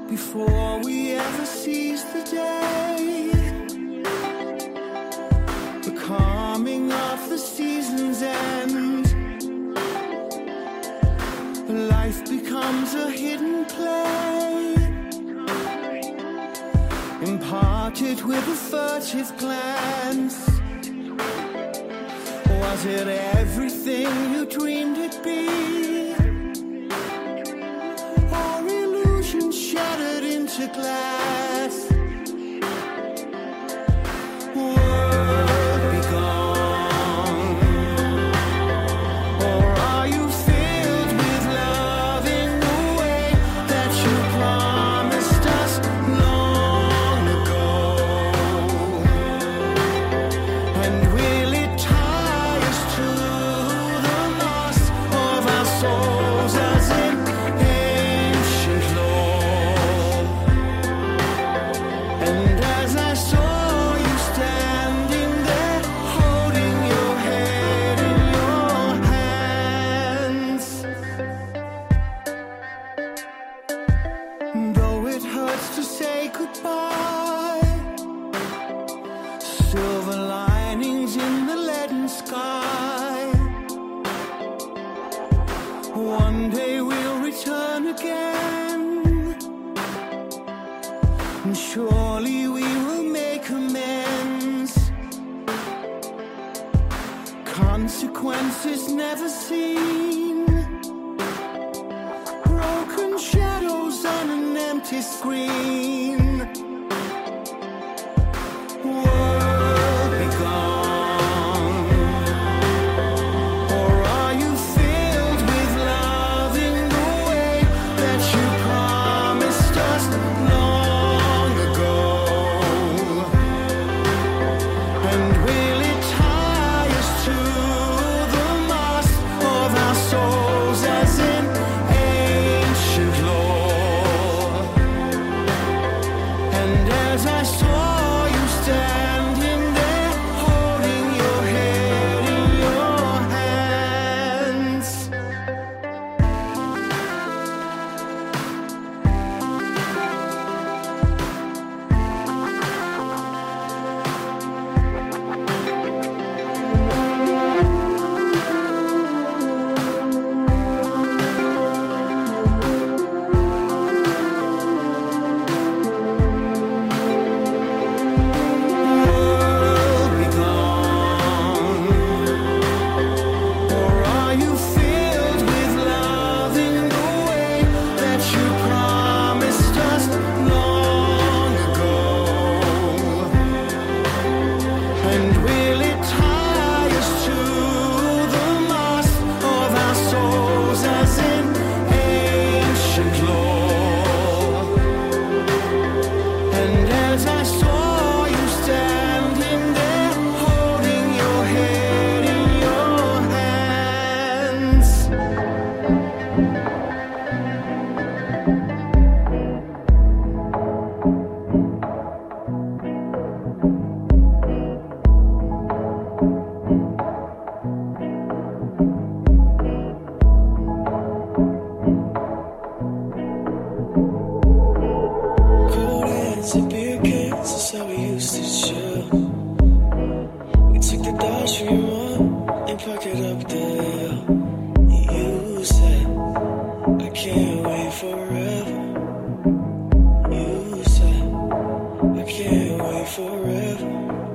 before we ever seize the day. The calming of the season's end. Life becomes a hidden play, imparted with a furtive glance. Was it everything you dreamed it'd be? Or illusion shattered into glass? World be gone. Or are you filled with love in the way that you promised us long ago? And will it tie us to the loss of our souls as in ancient lore? And as I saw you standing there, holding your head in your hands, though it hurts to say goodbye, silver linings in the leaden sky. One day we'll return again, and surely we will make amends. Consequences never seen, broken shadows on an empty screen. World be gone. Or are you filled with love in the way that you promised us long ago? And will it tie us to the mast of our souls as in ancient lore? And as I saw you standing there, holding your head in your hands, world be gone. Or are you filled with love in the way that you promised us long ago? And will it tie us to the mast of our souls as in ancient lore? And as I saw you standing there, holding your head in your hands, Cold hands and beer cans, that's how we used to chill. We took the dollars from your mom and parked it up the hill. You said, I can't wait forever. You said, I can't wait forever.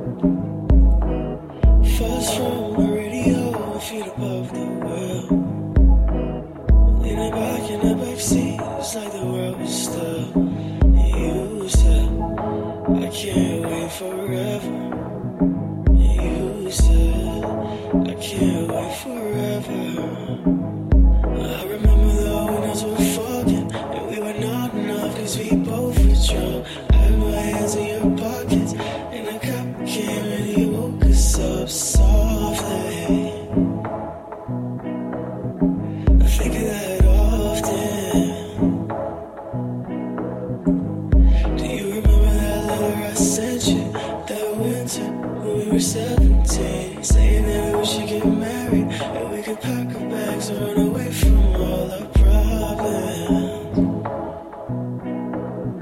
Fast from the radio, my feet above the wheel. Leaning back in the backseat, it's like the world was still. You said, I can't wait forever. You said, I can't wait forever. I remember the windows were fogging, and we were not enough, cause we both were drunk. I had my hands in your pockets, and the cop came and he woke us up softly. I think of that often. Do you remember that letter I sent you that winter when we were 17? Saying that we should get married and we could pack our bags and run away from all our problems.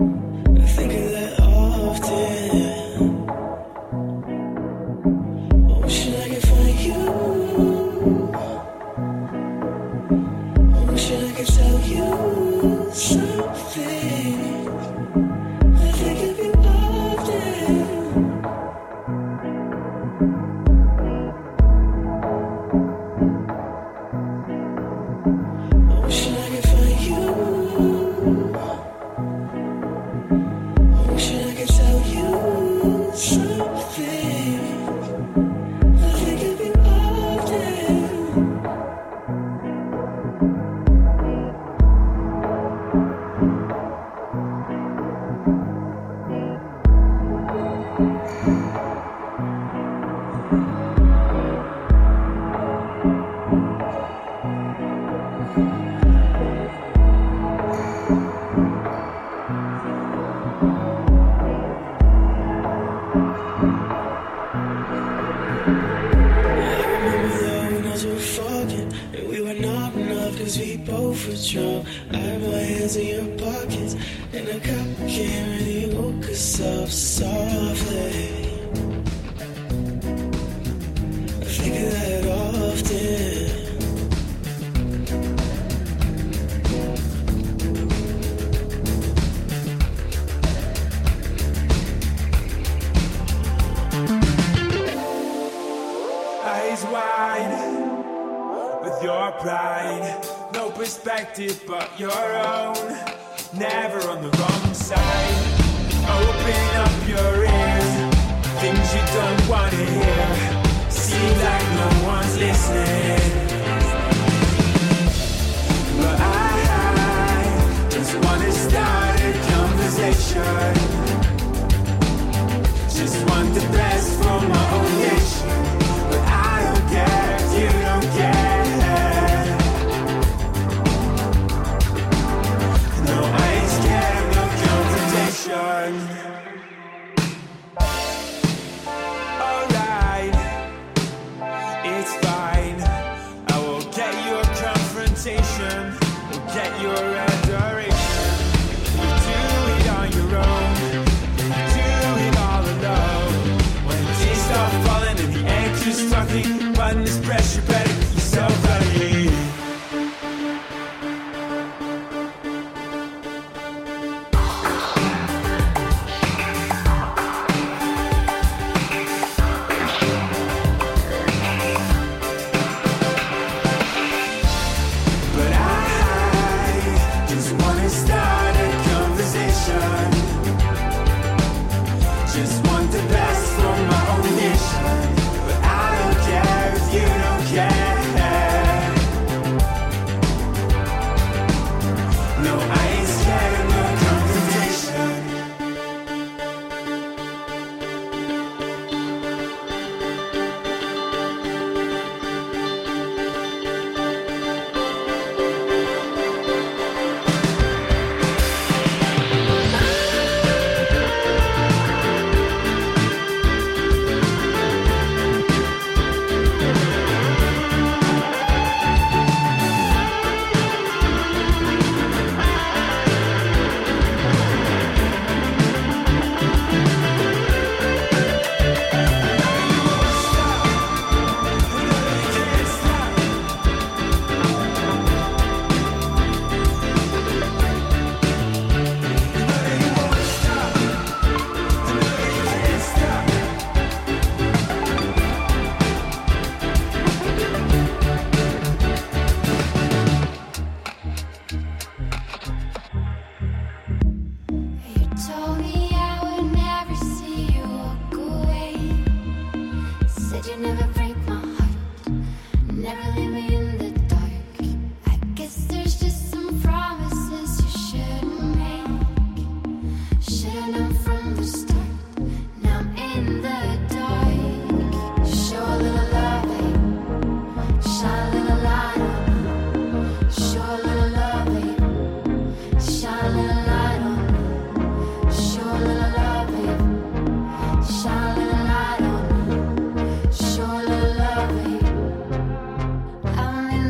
Cause we both were drunk. I had my hands in your pockets, and I can't really woke us up softly. I think of that often. Eyes wide with your pride. No perspective but your own. Never on the wrong side. Open up your ears. Things you don't want to hear. Seems like no one's listening. But I just want to start a conversation. Just want the best for my own nation. But I don't care if you don't care. No, I ain't scared of no confrontation. Alright, it's fine. I will get your confrontation. Will get your adoration. You do it on your own. You do it all alone. When the days start falling and the anchor's struggling, run this pressure, better get yourself ready. Just want the best for my own nation. But I don't care if you don't care. No, I ain't scared of no confrontation. I'm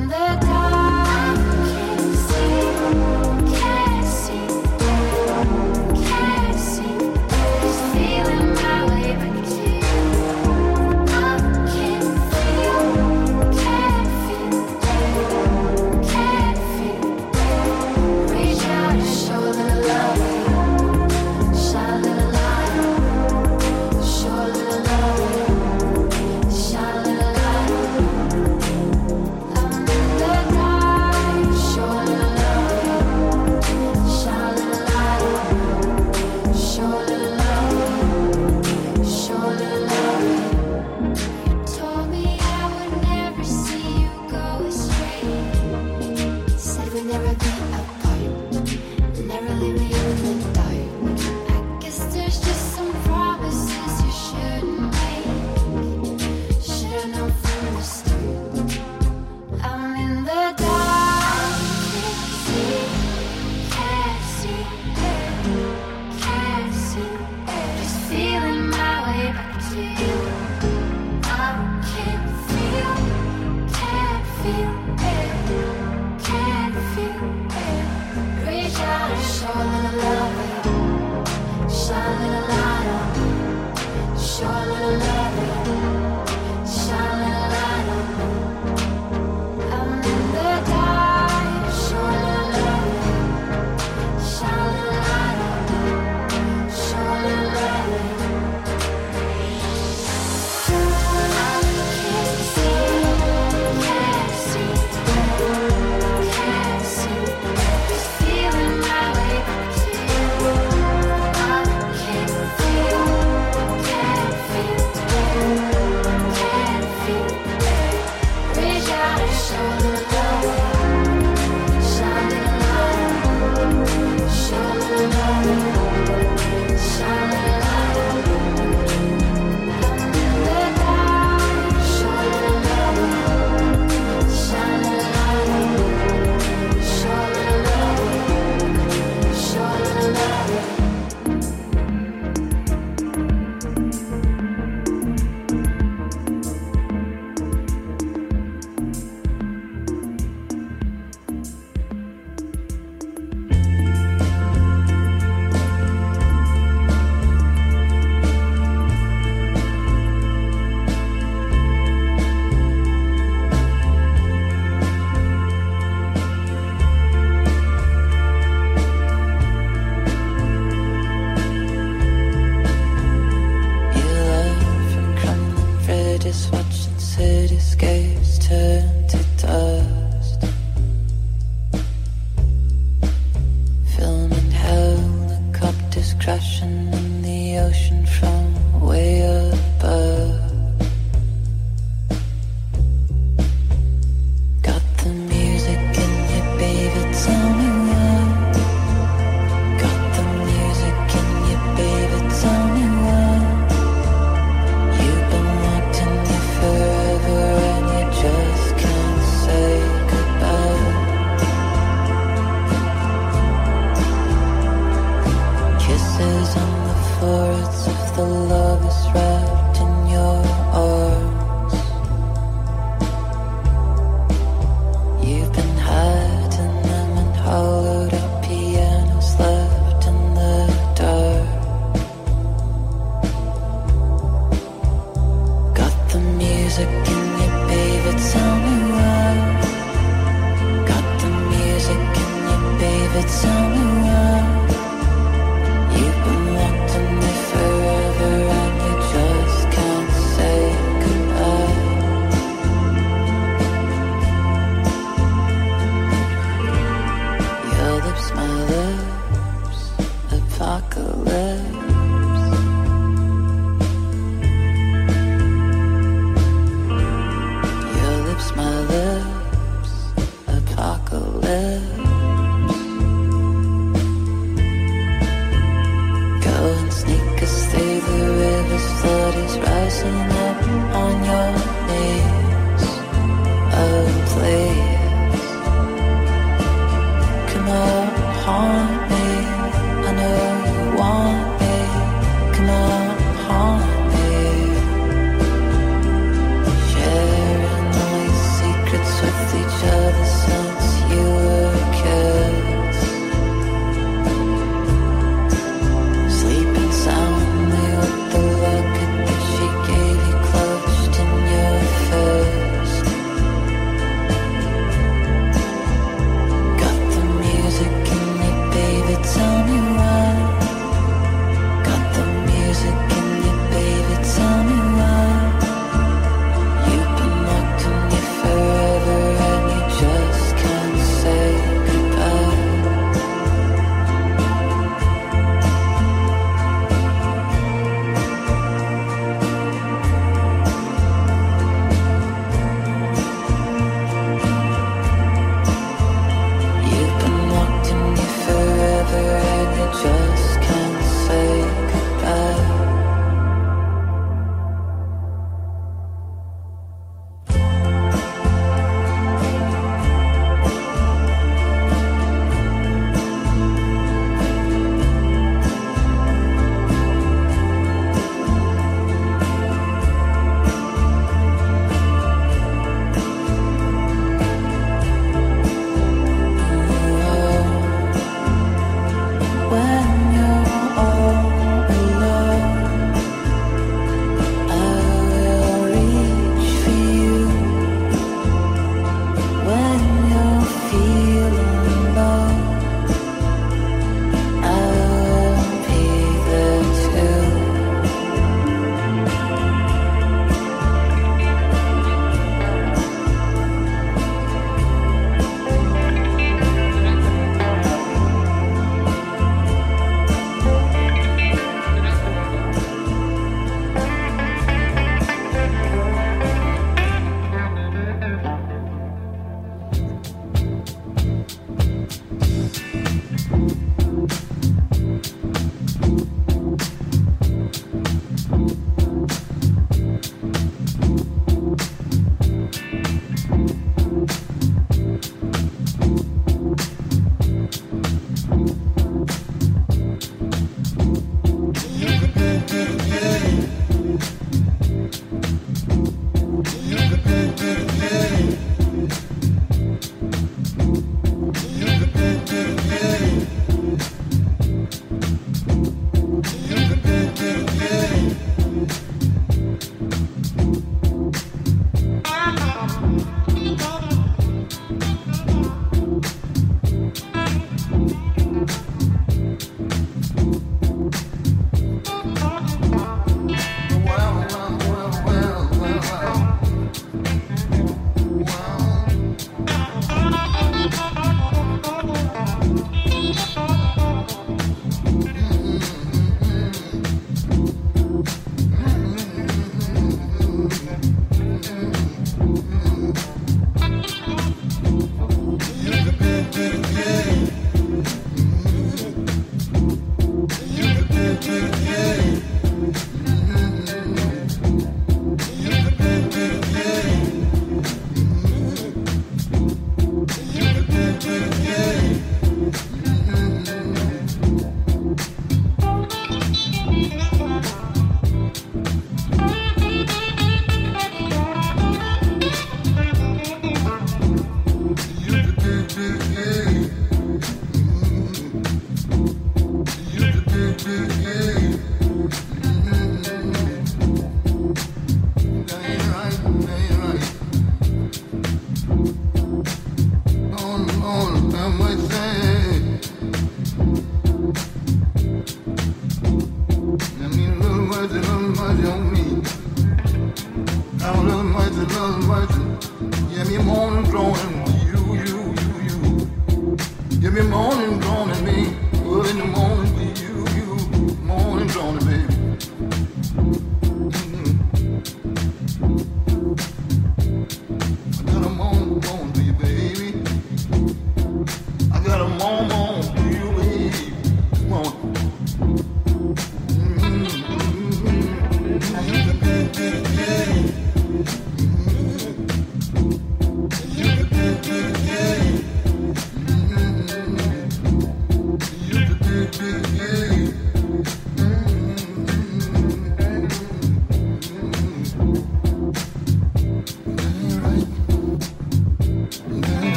feel it, can't feel it. Reach out and show a little love it, shine a little light on me, show a little love it, shine a little light on me. I'm in the dark, show a little love it, shine a little light on me, show a little love it. Feel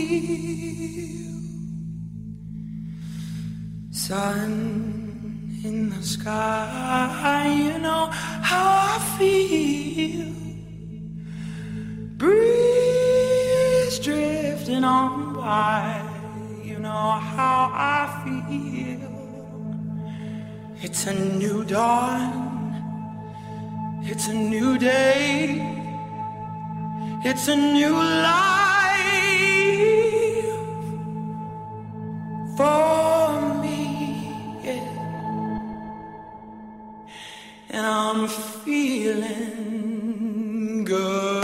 Sun in the sky, you know how I feel. Breeze drifting on by, you know how I feel. It's a new dawn, it's a new day, it's a new life for me, yeah. And I'm feeling good.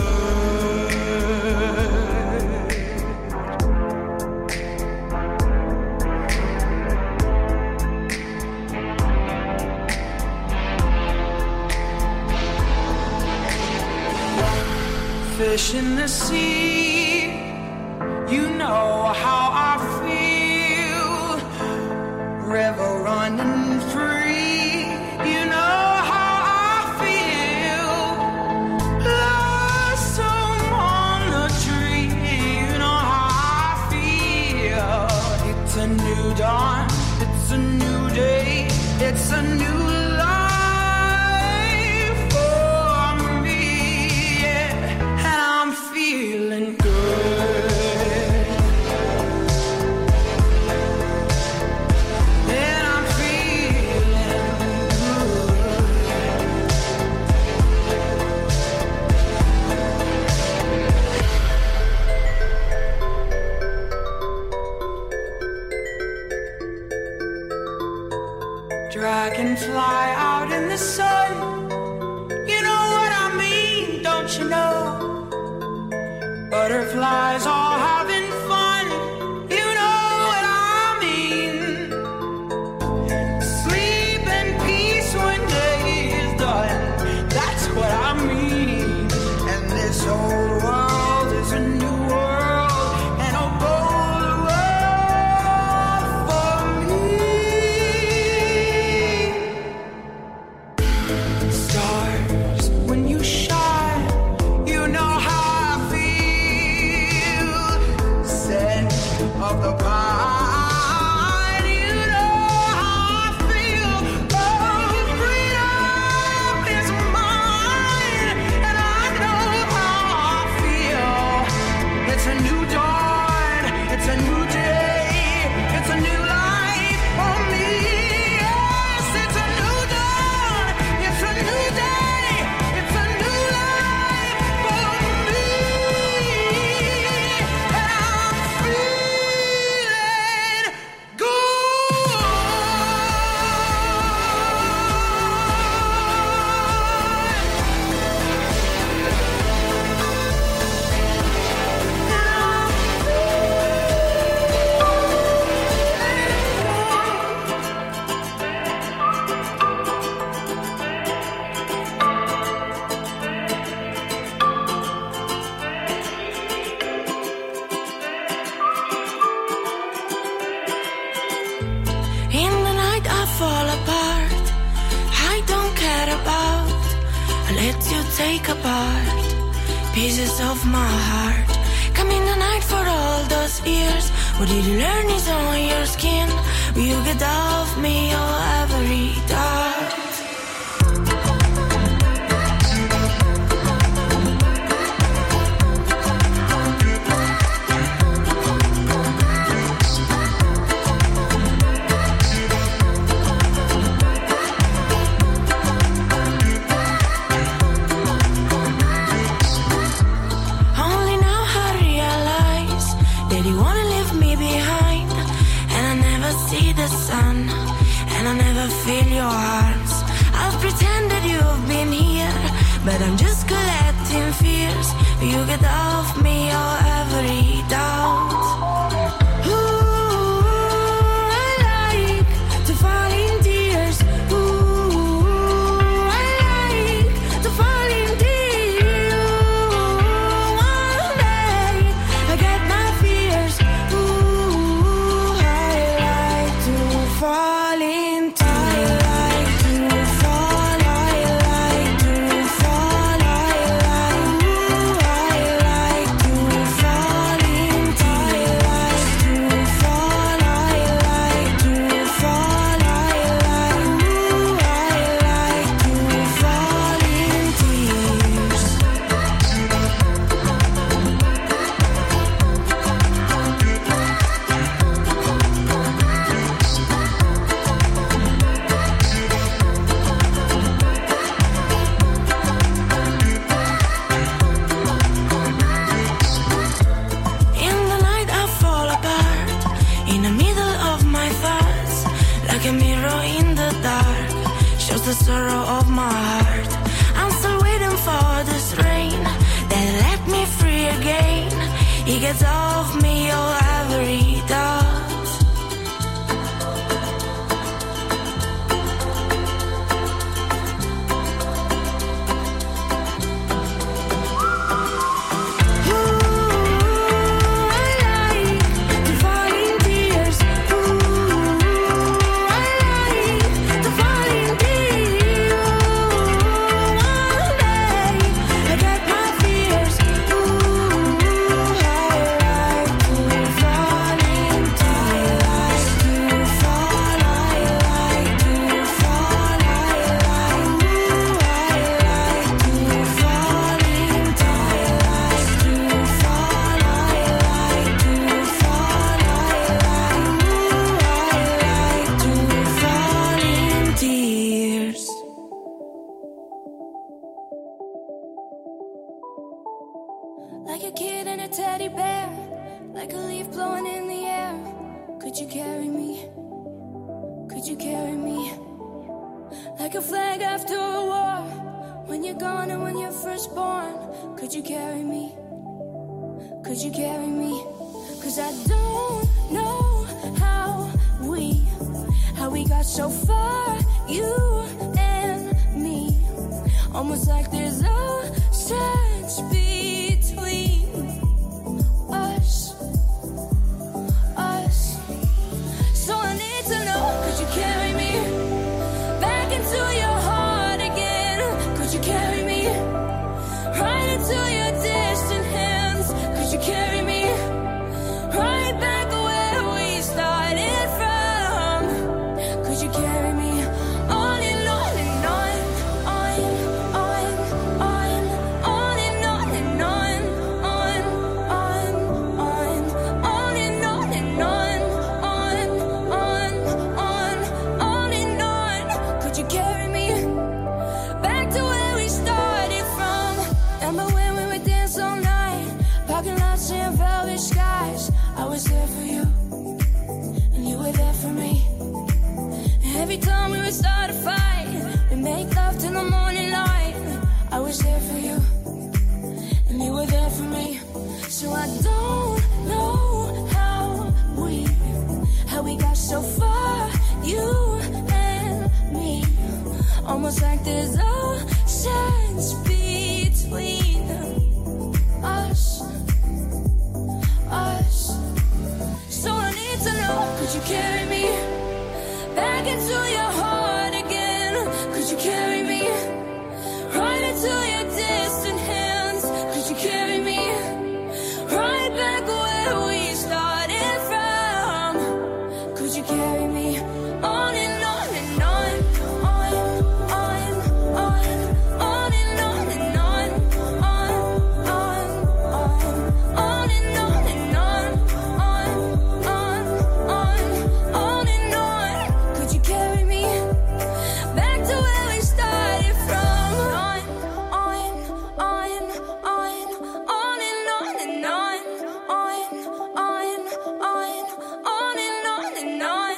Fish in the sea, you know how I feel. River running free, you know how I feel. Blossom on the tree, you know how I feel. It's a new dawn, it's a new day, it's a new life for me, yeah. And I'm feeling good. And I'm feeling good. Dragonfly out in the sun, you know what I mean, don't you know? Butterflies all having fun, you know what I mean. Sleep in peace when day is done, that's what I mean. And this old world is a new world, and a bold world for me. Stars, when you shine, you know how I feel. Scent of the pine, you know how I feel. Oh, freedom is mine, and I know how I feel. It's a new dawn, it's a new day, it's a new life for me. Yes, it's a new dawn, it's a new day, it's a new life for me. And I'm feeling good. In the night I fall apart, I don't care about. I let you take apart pieces of my heart. Come in the night for all those years. What did you learn is on your skin? Will you get off me or every doubt? Only now I realize that you wanna leave me behind, and I never see the sun, and I never feel your arms. I've pretended you've been here, but I'm just collecting fears. You get off me or every doubt. Ooh, I like to fall in tears. Ooh, I like to fall in tears. One day I get my fears. Ooh, I like to fall in tears. I like to fall. I like to fall. I like. Ooh, I like to fall in tears. the sorrow of my heart. I'm still waiting for this rain that let me free again. He gets off me, oh, whatever he does. Like a kid and a teddy bear, like a leaf blowing in the air. Could you carry me? Could you carry me? Like a flag after a war, when you're gone and when you're first born. Could you carry me? Could you carry me? 'Cause I don't know how we got so far, you and me. Almost like there's a sense between us. So I need to know, could you carry me back into your heart again? Could you carry me right into your distant hands? Could you carry me right back where we started from? Could you carry me on and on and on, on and on and on and on and on. Could you carry me back to where we started from? Remember when we would dance all night, parking lots and velvet skies? I was there for you, and you were there for me. Every time we would start a fight, we make love till the morning light. I was there for you, and you were there for me. So I don't know how we got so far, you and me. Almost like there's a sense between us. So I need to know, could you carry me back into your heart again? Could you carry me right into your distant hands? Could you carry me right back where we started from? Could you carry me on and on and on, on and on and on and on and on and on. Could you carry me back to where we started from? On and on and on and on and on and on.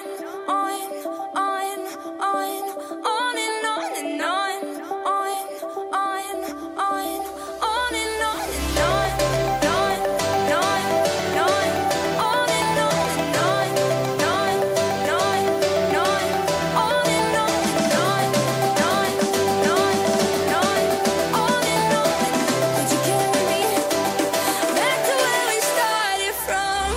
Could you carry me back to where we started from?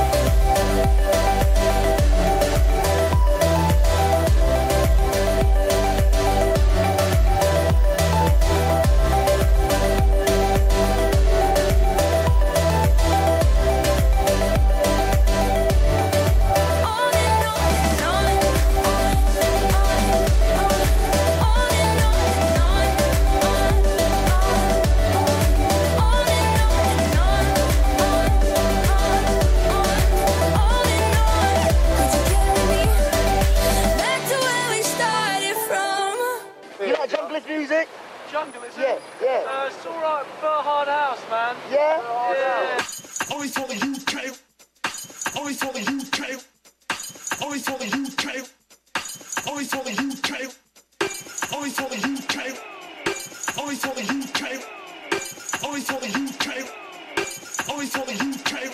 You like junglist music? Jungle, is Yeah, it? yeah. It's alright for Hard House, man. Yeah? Yeah. Only for the UK. Only for the UK. Only for the UK. Only for the UK. Only for the UK. Only for the UK. Only for the UK. Only for the UK.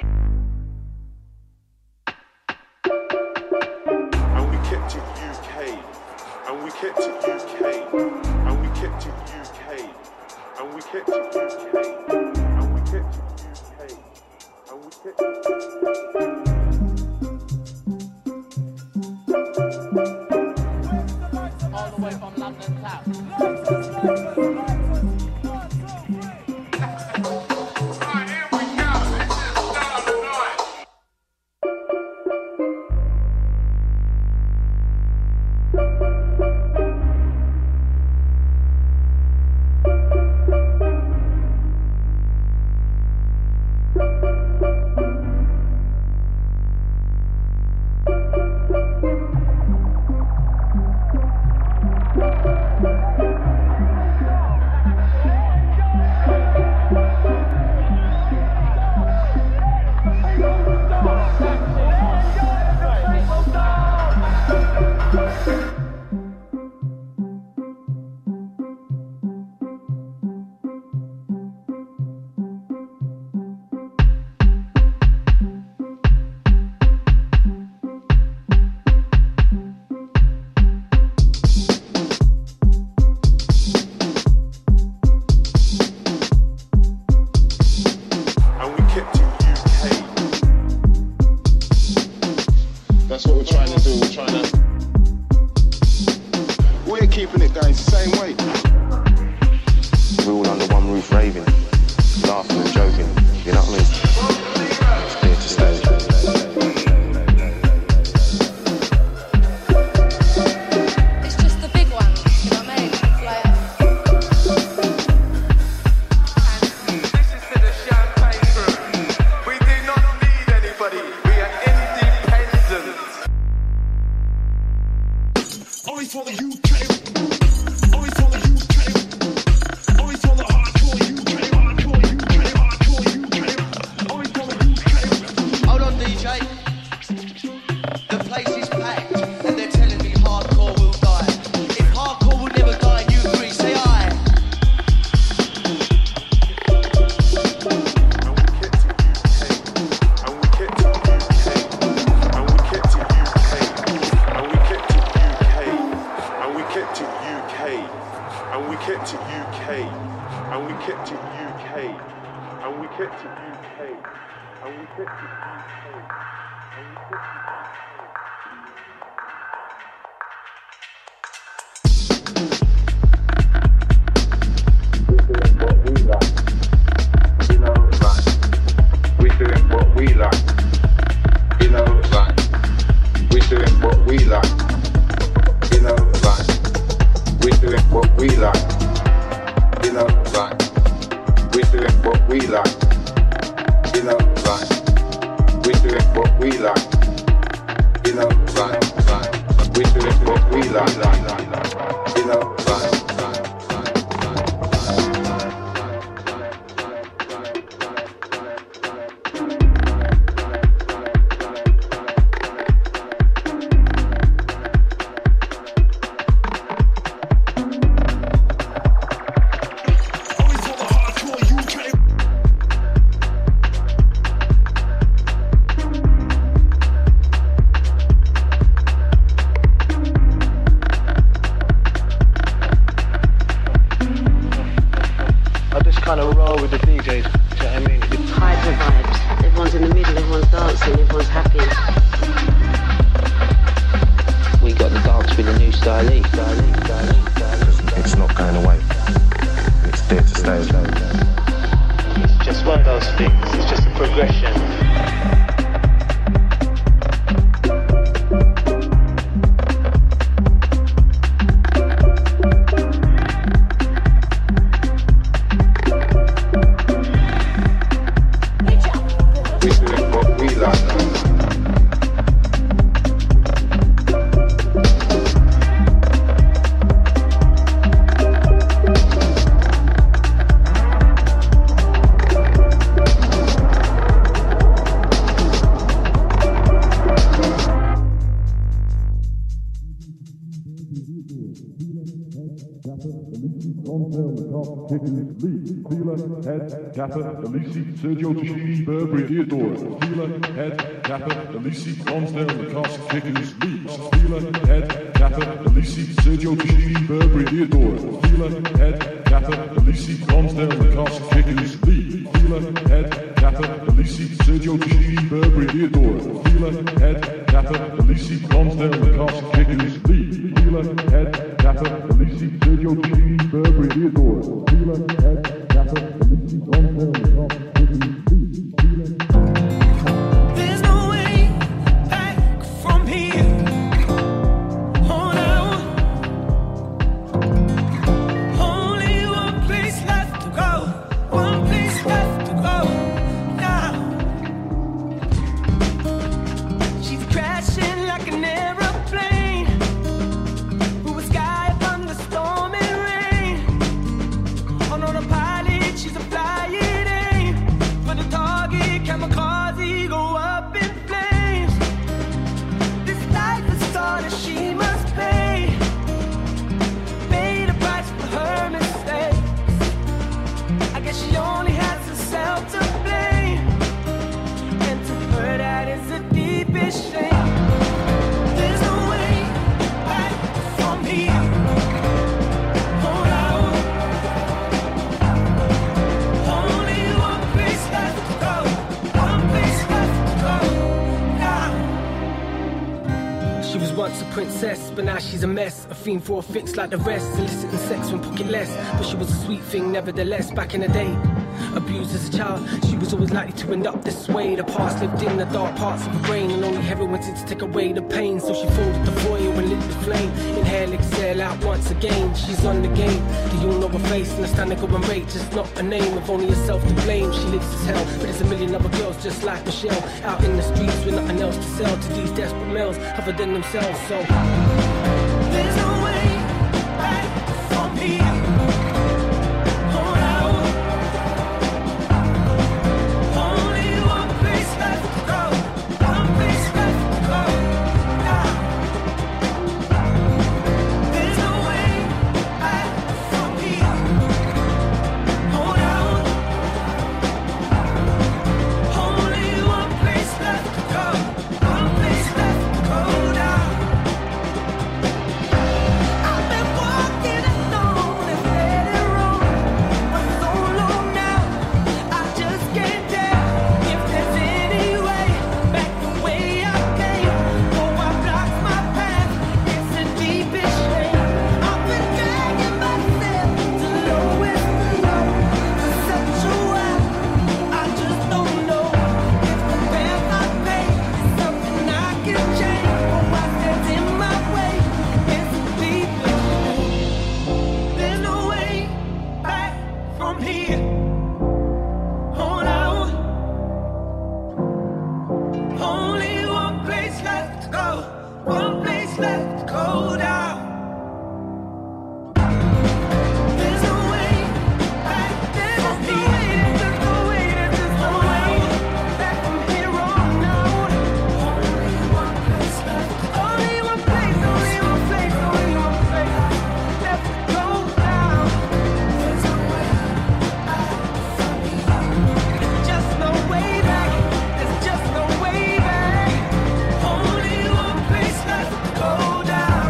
And we kept it UK. And we kept it UK. And we kept it UK. And we kept it UK. And we kept it UK. And we kept it all the way from London South. Kickers, Lee, Fila, Head, Gaffer, Elisi, Sergio Tashini, Burberry, Theodore, Fila, Head, Gaffer, Elisi, Lonsdale, Lacoste, Kickers, Lee, Fila, Head, Gaffer, Elisi, Sergio Tashini, Burberry, Theodore, Fila, Head, Gaffer, Elisi, Lonsdale, Lacoste, Kickers, Lee, Fila, Head, Gaffer, Elisi, Sergio Tashini, Burberry, Theodore, Fila, Head, Gaffer, Elisi, Lonsdale, Lacoste, Kickers, Lee, Fila, Head, Gaffer, Elisi, Sergio Tashini, Burberry, Theodore, Fila, Head, Gaffer, Elisi, Lonsdale, Lacoste, Kickers, Lee, Fila. There's no way back from here. Oh no. Only one place left to go. One place left to go now. She's crashing like an aeroplane through a sky upon the stormy rain. On autopilot, she's a flying aim for the target. Kamikaze go up in flames. This life is taught her she must pay. Pay the price for her mistakes. I guess she only has herself to blame, and to her that is the deepest shame. There's no way back from here. Oh no. Only one place left to go. One place left to go now. She was once a princess, but now she's a mess. A fiend for a fix like the rest. Eliciting sex when pocketless, but she was a sweet thing nevertheless. Back in the day, abused as a child, she was always likely to end up this way. The past lived in the dark parts of her brain, and only heaven wanted to take away the pain. So she folded the foil and lit the flame. Inhale, exhale out once again. She's on the game. Do you know her face? And I stand and go and rate, just not a name. If only herself to blame. She lives as hell, but there's a million other girls just like Michelle, out in the streets with nothing else to sell to these desperate males other than themselves. So there's no way back from here. Oh no. Only one place left to go. One place left to go now. There's no way back from here. Oh no. Only one place left to go. One place left to go now. I've been walking alone and let it roll for so long now. I just can't tell if there's any way back the way I came. Oh, I blocked my path. It's the deepest shame. I've been dragging myself to lowest low for such a while. I just don't know if the path I take is something I can change, or what stands in my way. It's the deepest shame. There's no way back from here. Oh no. Only one place left to go. One place left to go now. There's no way back. There's no way. There's no way. There's no way back from here on out. Only one place left. Only one place. Only one place. Only one place left to go now. There's no way back from here. There's just no way back. There's just no way back. Only one place left to go down.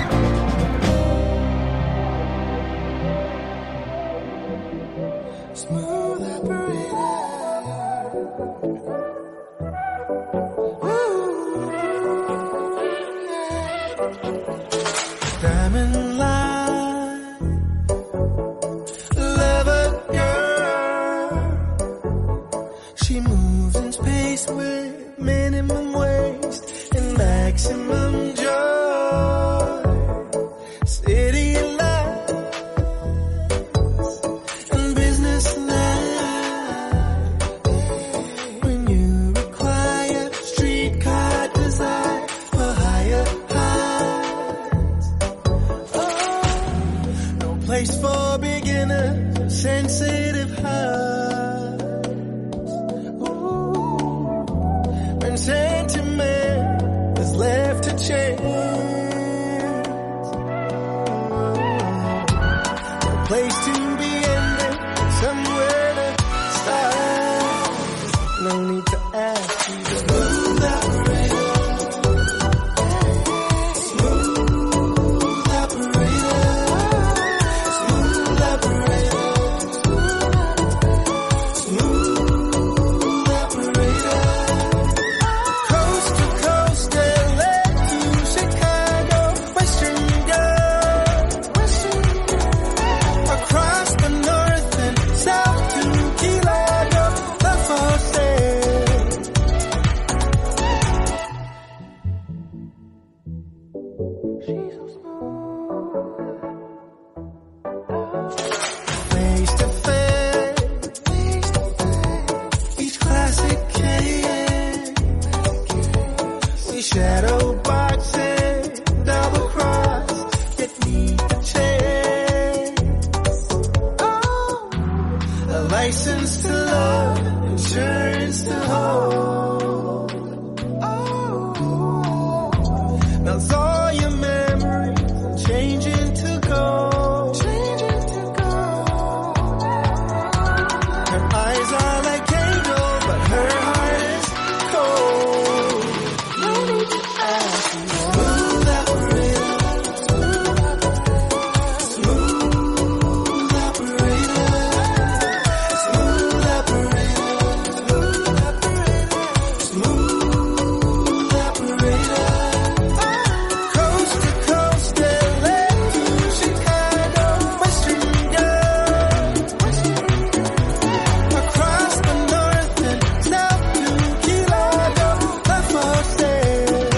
Smooth operator. Diamond line, lover girl. She moves in space with minimum waste and maximum joy. City lights and business life. When you require streetcar design for higher heights. Oh, no place for beginners, sensitive hearts. Ooh, when sentiment is left to chance. No place to be ended. Face to face, each classic can. See shadow boxing, double cross, get me the chance. Oh, a license to love, insurance to hold. Oh, now all your memories changing to gold. Eyes are like angel, but her heart is cold. No need to ask. Smooth operator, smooth operator, smooth operator, smooth operator. Coast to coast, LA to Chicago, Western girl. Across the north and south to Kilo, left for sale.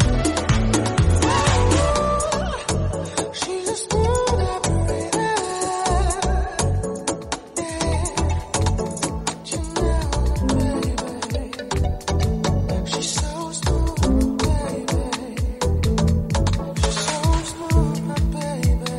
She's a smooth operator. She's so smooth, baby. She's so smooth, my baby.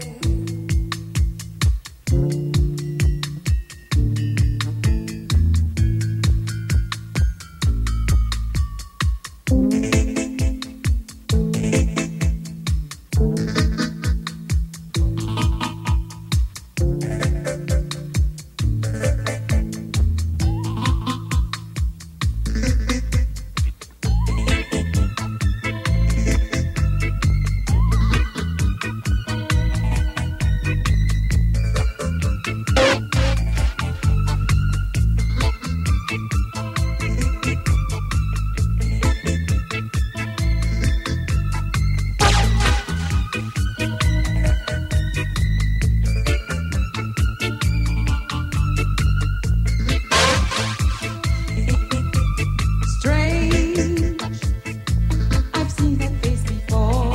Strange, I've seen that face before.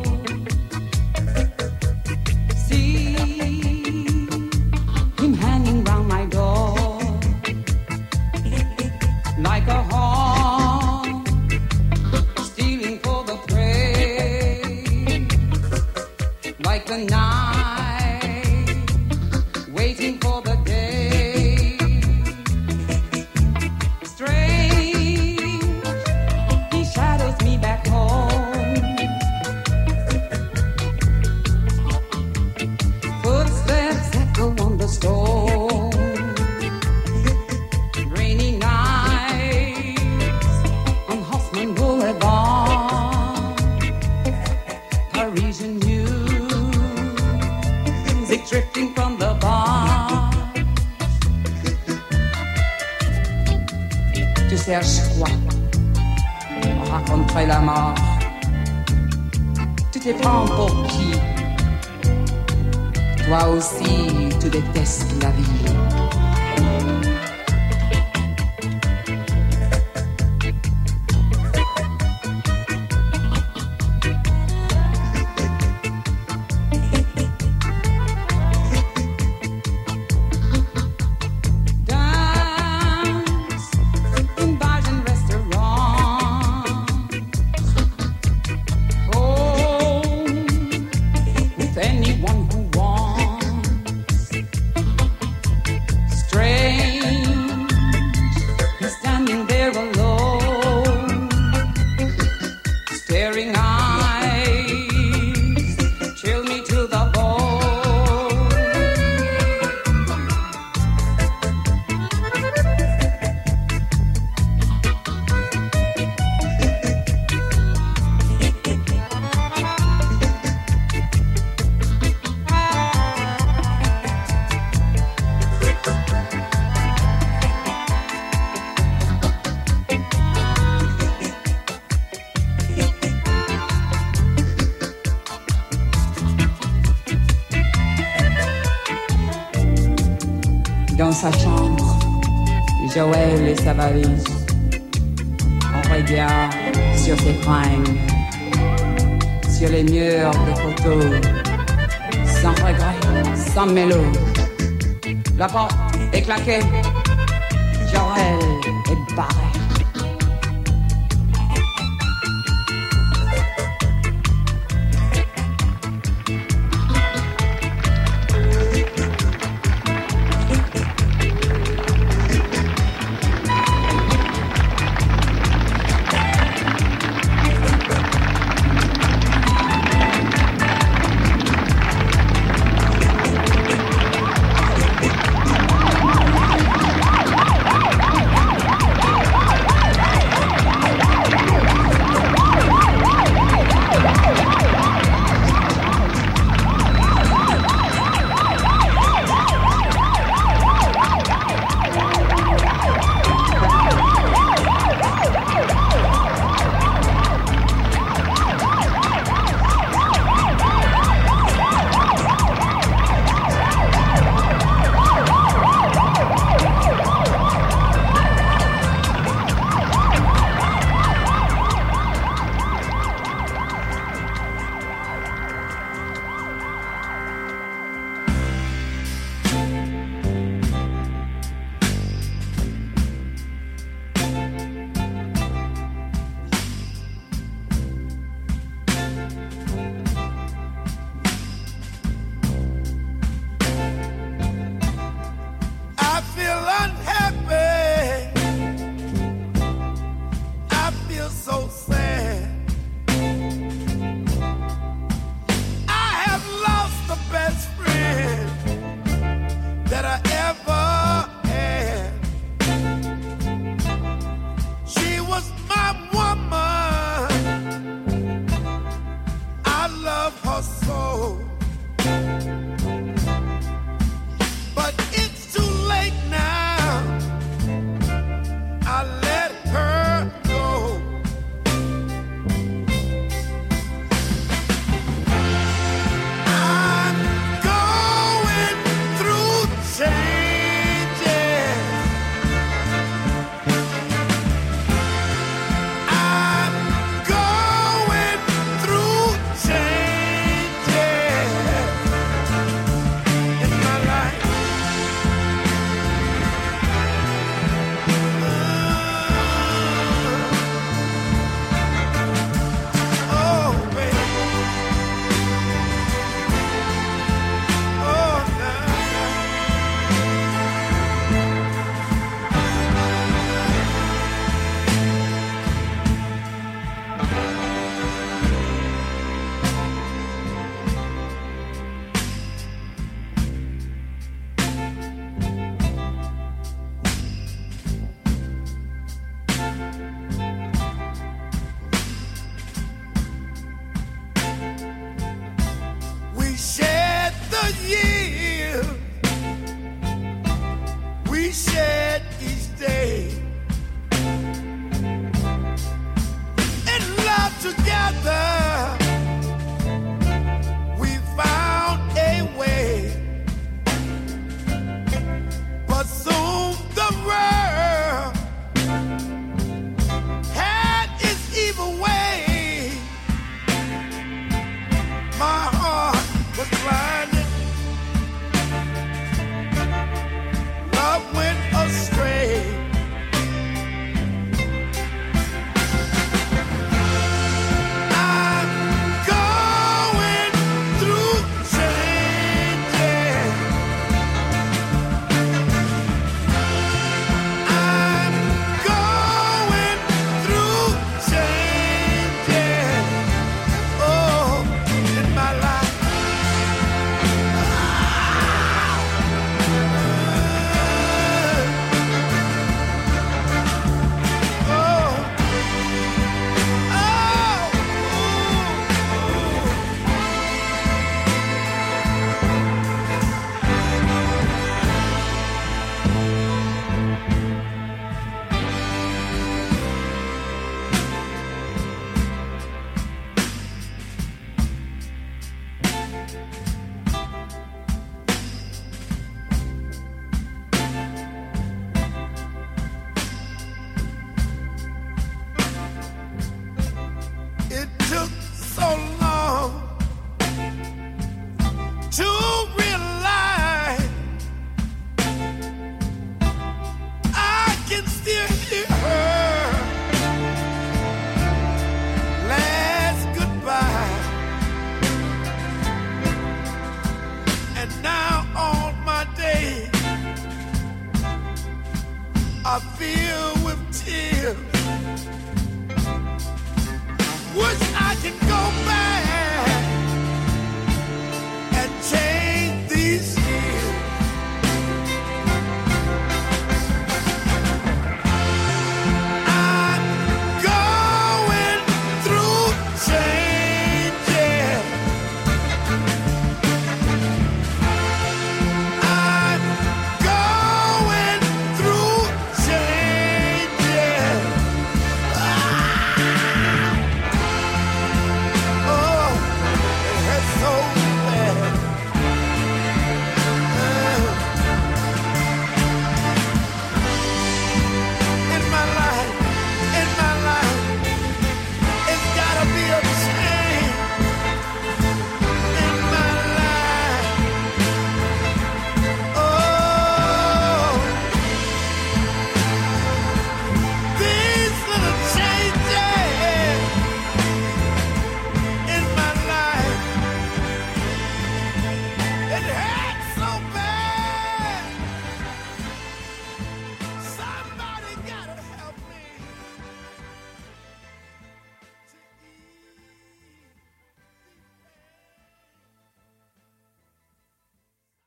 See him hanging round my door like a hawk, stealing for the prey, like the night, waiting for the day. Strange, he shadows me back home. Footsteps echo on the stone. Rainy nights on Hoffman Boulevard. Parisian music drifting from the bar. Tu cherches quoi? On raconterait la mort. Tu te prends pour qui? Toi aussi, tu détestes la vie. Dance in bars and restaurants. Home with anyone who wants. Strange, he's standing there alone. Staring eyes chill me to the bone. Dans sa chambre, Joël et sa valise. On regarde sur ses fringues, sur les murs de photos, sans regret, sans mélo. La porte est claquée, Jorel est barré. so